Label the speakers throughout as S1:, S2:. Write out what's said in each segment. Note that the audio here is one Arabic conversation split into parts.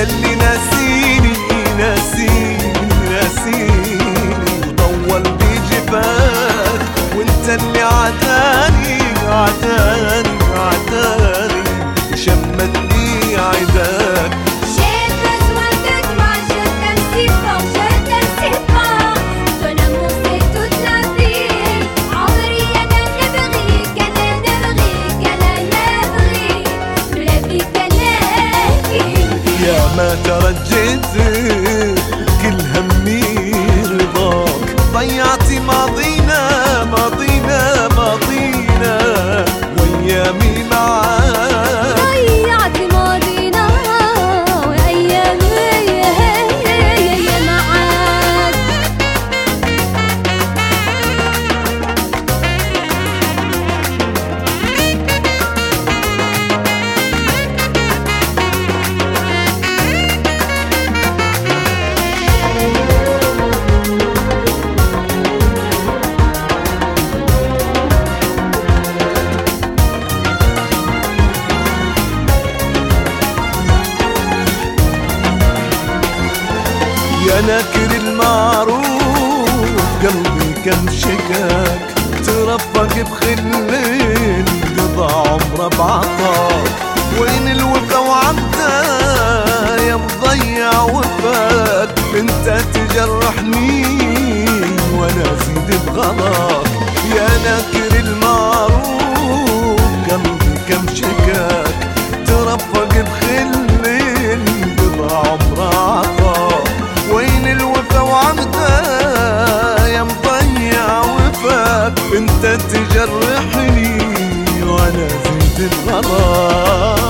S1: اللي ناسيني ناسيني ناسيني وطول بجفاك، وانت اللي عداني عداني عداني وشمتني عداك. ما ترجيت كل همي رضاك، ضيعتي ماضينا ماضينا ماضينا وايامي معاك،
S2: ضيعتي ماضينا وايامي معاك.
S1: يا ناكر المعروف قلبي كم شكاك، ترفق بخلين قضى عمره بعطاك، وين الوفا وعبده يا مضيع وفاك، انت تجرحني وانا ازيد بغلاك. يا ناكر المعروف قلبي كم شكاك، ترفق بخلين قضى عمره عطاك، وين الوفا وعمده يا مضيع وفاك، انت تجرحني وانا زيد بغلاك.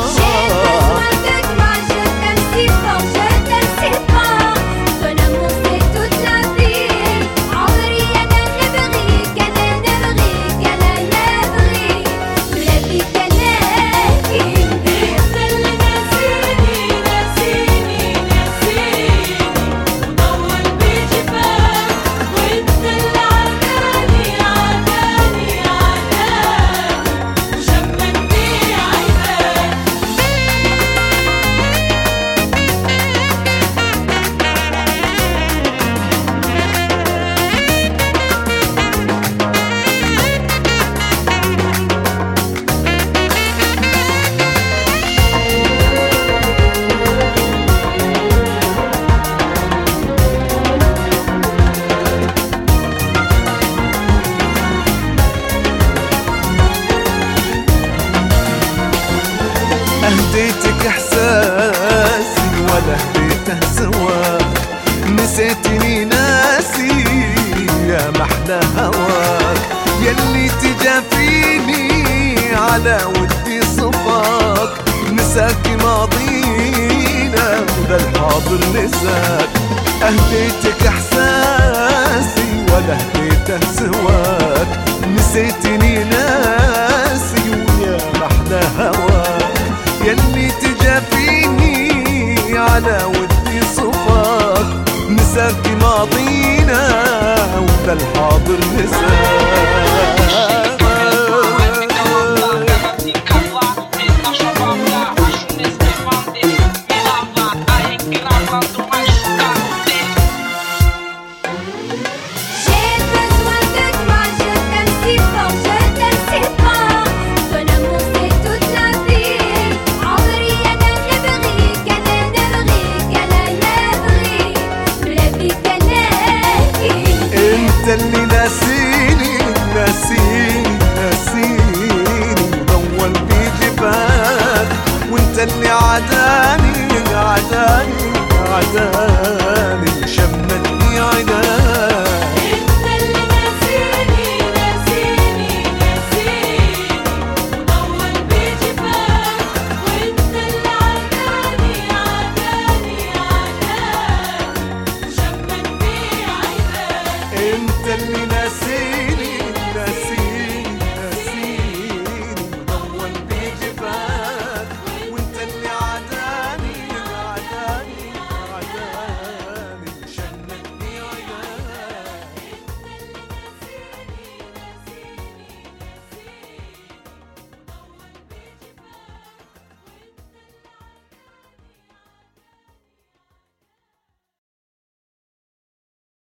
S1: اهديتك احساسي ولا هديته سواك، نسيتني ناسي يا محلى هواك، يلي تجافيني على ودي صفاك، نساك ماضينا وذا الحاضر نساك. اهديتك احساسي ولا هديته سواك، نسيتني ناسي ويا محلى هواك، يلي تجافيني على ودي صفاك، نساك ماضينا وذا الحاضر نساك.